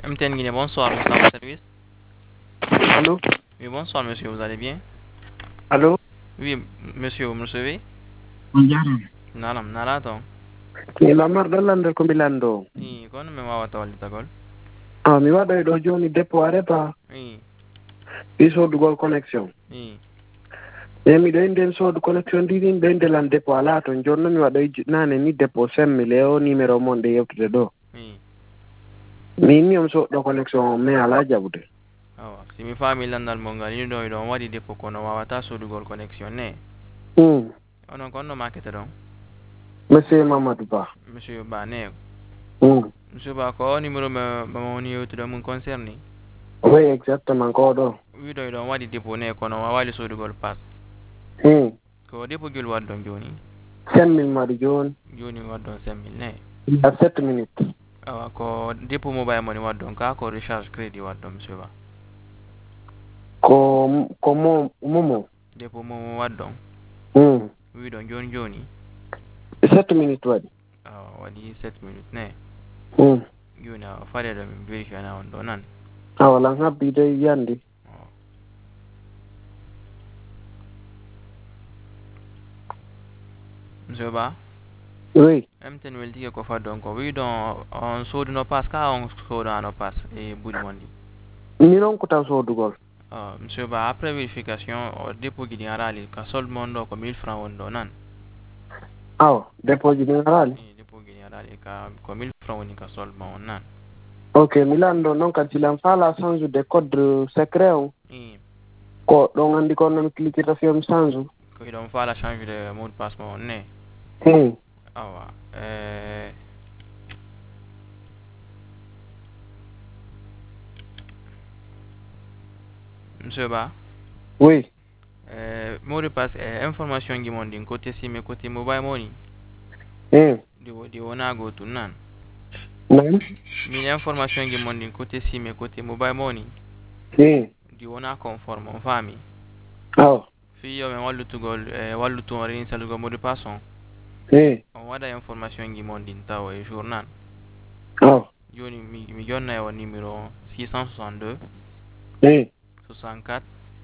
MTN Guinée, bonsoir, nous sommes au service. Allô? Oui, bonsoir monsieur, vous allez bien? Allô? Oui, monsieur, vous me recevez? Njaaram. Nalam, nalato. Mi lamar ɗon landel ko mbilanɗo. Kono mi wawata wallitagol. Mi waɗoy ɗo joni dépôt areta I, ɗi soodugol connexion. i, E miɗo e nden soodu connexion ɗiɗi ɗo e ndelan dépôt ala toon joni noon mi waɗoy nane ni dépôt 5 000 e o numéro mon nde yewtude ɗo. i. Min mi on soɗɗo connexion o mais ala jaɓude. Awa, si mi faami landal mo ngal ni ɗo e ɗon waɗi dépôt kono wawata sodugol connexion ne. Onon kon no makete ɗon? Monsieur Mamadou Ba. Monsieur Ba ne. Mm. Monsieur Ba ko o numéro mo woni yewtude mum concerni? Oui, exactement ko ɗo. Wiɗo e ɗon waɗi dépôt ne kono wawali sodugol pass. Ko dépôt jol waddon joni? 5 000 maɗi joni. Joni waddon 5000 ne. À 7 minutes. Awa, ko dépôt mobile money waddon ka ko recharge crédit waddon monsieur Ba? Ko momo. Dépôt mo waddon? Mm. Wiɗon joni joni? 7 minutes waɗi. Awa, waɗi 7 minutes ne. Mm. Joni a faɗeɗo min vérifié na on ɗo nan. Awalan habbide yandi. Monsieur Ba? Oui. MTN weltike ko faddon ko wiɗon on soduno pass ka on sodano pass e ɓuuri mon ɗi? Minon ko taw soodugol. Monsieur Ba, après vérification o dépôt ji ɗi arali ka solde mon ɗo ko 1000 francs woni ɗo nan. Awa dépôt ji ɗin arali. Dépôt ji ɗi arali ka ko 1000 francs woni ka solde ma on nan. Ok, milan ɗo noon kadi silan faala change de code secret o ko ɗon andi ko noon cliquirta fiyam change. Ko iɗon faala change de mot de passe ma on ne. Awa, Monsieur Ba? Oui. Mot de passe information ji mon ɗin côté sim e côté mobile money ɗi wona gotum nan. Non. Min information ji mon ɗin côté sim e côté mobile money ɗi wona conforme on faami. Awa. Fiyo men wallutugol wallutu on reni sallugo mot de passe on. On waɗa information ji mon ɗin taw e jour nan. Awa. Joni mi jonna e o numéro 662 64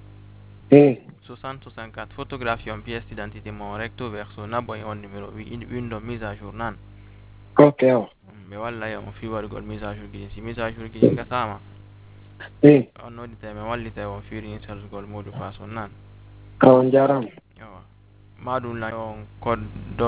60 64 photographie on pièce d'identité mon recto verso nabo e on numéro windo mise à jour nan. Ok awa. Ɓe walla e on fi waɗugol mise à jour ji ɗin si mise à jour ji ɗin gasama on noddita men wallita e on firini salgol mot de passe on nan. Awa jarama. Awa, ma ɗum la on code